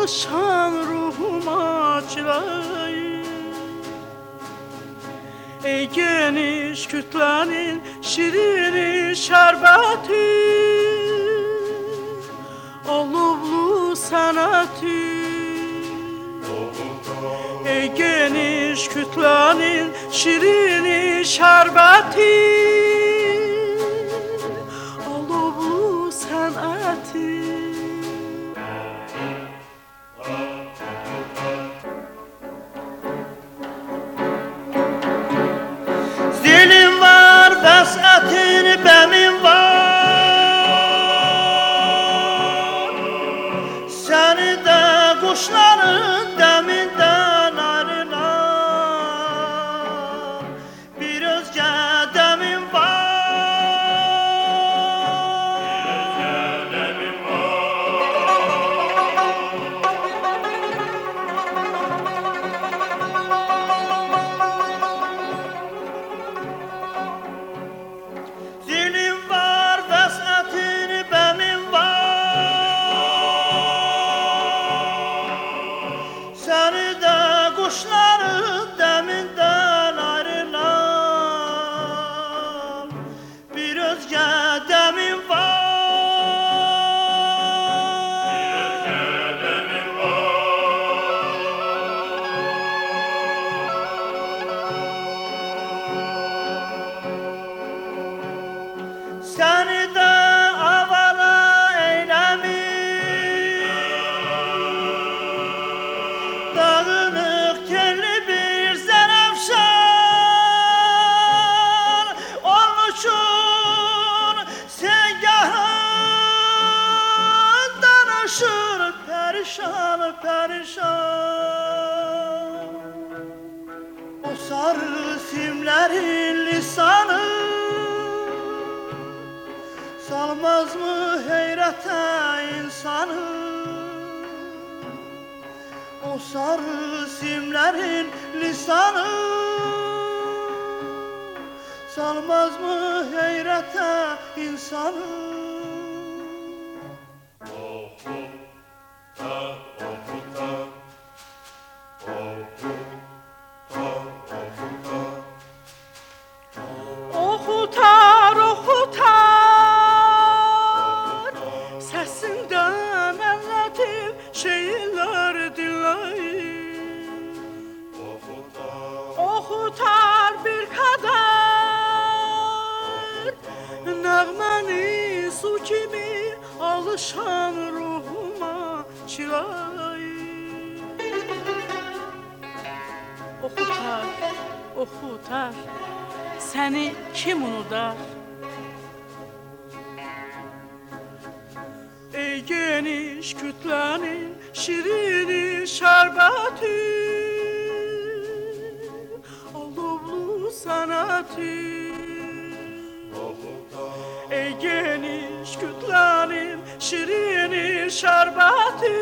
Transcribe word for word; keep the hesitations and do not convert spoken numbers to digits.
alışan ruhuma çilayı. Ey geniş kütlenin şirini şerbeti, olublu sanatı. Ey geniş kütlenin şirini şerbeti, olublu sanatı. Zilim var, vesatın benim var. Seni de kuşların deminden ayrılan bir özge demin var. Bir özge demin Zilim var, vesatın benim var. Seni de kuşların deminden ayrılan bir özge demin var. Bir özge demin Seni de avara eylemiş, dağınık telli bir zenefşan olmuşsun. Segahın danışır perişan perişan. O sarı simlerin lisanı salmaz mı heyrete insanı? O sarı simlerin lisanı salmaz mı heyrete insanı? Oxutar, oxutar, səsindən əllətim şeirlər dinləyir. Oxutar bir qədər, nəğməni su kimi alışan ruhuma çilayır. Oxutar, oxutar, səni kim unudar? Ey geniş kütlenin şirini şerbeti, olublu sanatı. Ey geniş kütlenin şirini şerbeti,